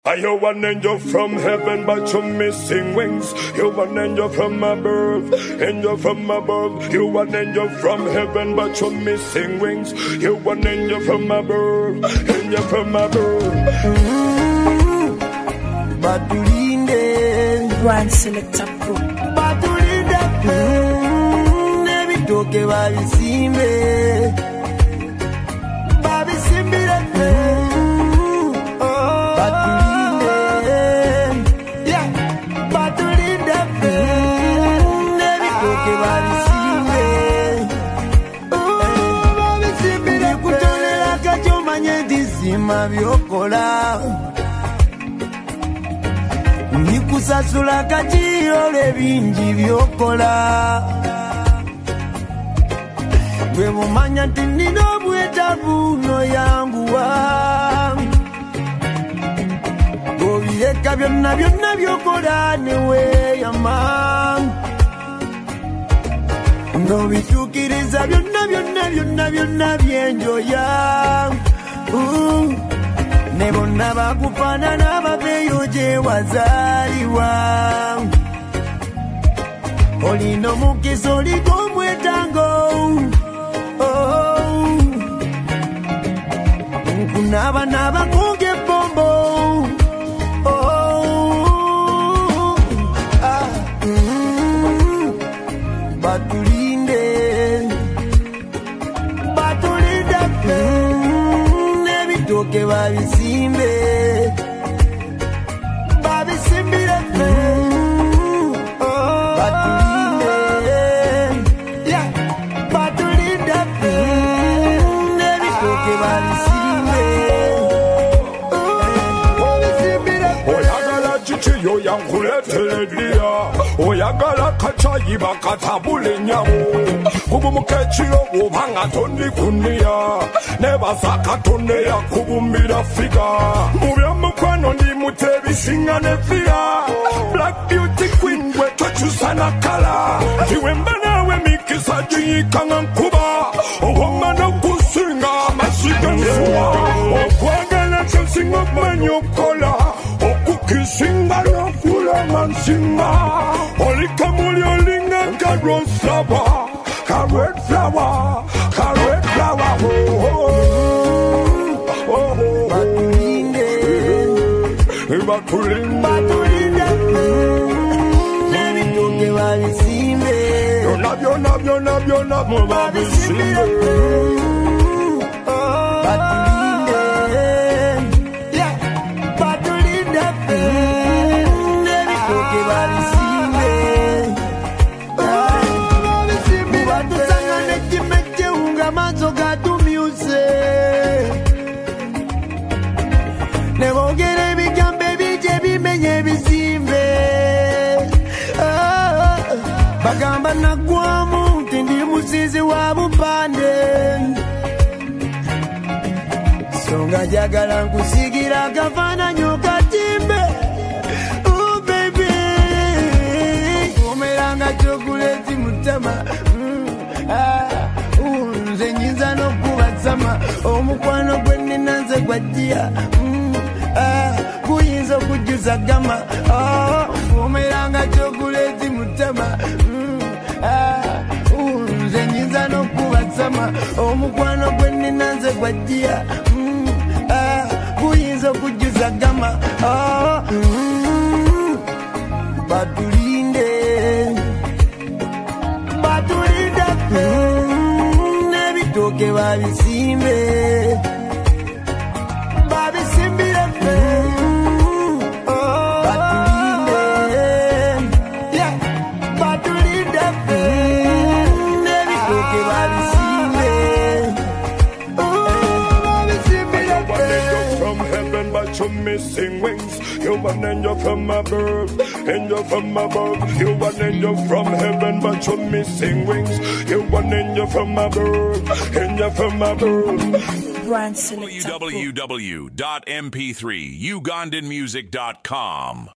Are you an angel from heaven, but you're missing wings? You an angel from above, angel from above. You an angel from heaven, but you're missing wings. You an angel from above, angel from above. Batulinde, Grand Selector Pro. Batulinde, nebitoke babisimbe, babisimbire. Mabiokola nikusasula kachiro lebingi byokola gwe bumanya nti nina obwetaavu no yanguwa bw'obireka byonna byonna byokola neweeyama n'obituukiriza byonna byonna byonna byonna byenjoya ne bonna bakufaanana babeeyo gye wazaalibwa olina omukisa oliko omwetango nkunaabanaaba kunga ebbombo batulinde nebitoke babisimbe babisimbire batulinde nebitoke babisimbe oyagala kiki yoyankuleteledia oyagala kacayi bakatabula enyawo kubumuka ekiro bw'obanga tondi kuniya nebaza katonda yakubumbira figa mu byamukwano ndimuta ebisinga ne fira black beauty queen gwe tokyusa na kala tiwe mba naawe mikisa giyika nga nkuba obwoma n'okusinga amasiga nfuwa okwagala kyosinga okumanya okukola okukisinga n'okulema nsinga olikamuli olinga nka rose flower ka red flower batulinde nebitoke babisimbe byonna mubabisimbe batulinde nebitoke babisimbe batusanga nekimejjeunga maaso gatumyuse nebogera ebigambo ebijja ebimenya ebizimbe bagamba naggwamu nti ndi musizi wa bupande songa njagala nkusigira akafaananyi okatimbe baby omeranga chokuleti mutama nze nyinza n'okubasama omukwano gwe nnina nze gwajjiya guyinza okujjuza gama omeranga chokuleti mutama nze nyinza n'okubasama omukwano gwe nnina nze gwajjiya guyinza okujjuza gama batulinde nebitoke babisimbe babisimbire batulinde nebitoke babisimbe from heaven, but you're missing wings. You an angel from above, angel from above. You an angel from heaven, but you're missing wings. You an angel from above, angel from above. Grand Selector Pro. www.mp3ugandanmusic.com